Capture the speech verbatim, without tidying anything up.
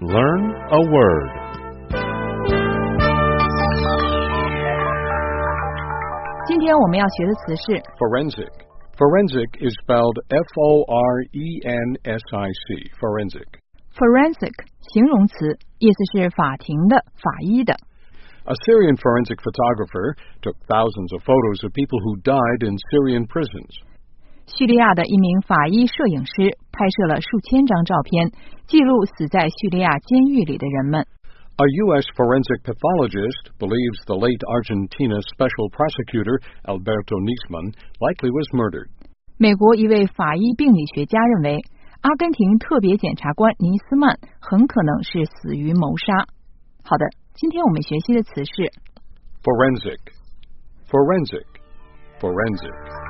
Learn a word. Forensic. Forensic is spelled F O R E N S I C. Forensic. Forensic 形容词，意思是法庭的、法医的。 A Syrian forensic photographer took thousands of photos of people who died in Syrian prisons. 叙利亚的一名法医摄影师拍摄了数千张照片，记录死在叙利亚监狱里的人们。 A U S forensic pathologist believes the late Argentina special prosecutor Alberto Nisman likely was murdered. 美国一位法医病理学家认为，阿根廷特别检察官尼斯曼很可能是死于谋杀。好的，今天我们学习的词是 forensic, forensic, forensic.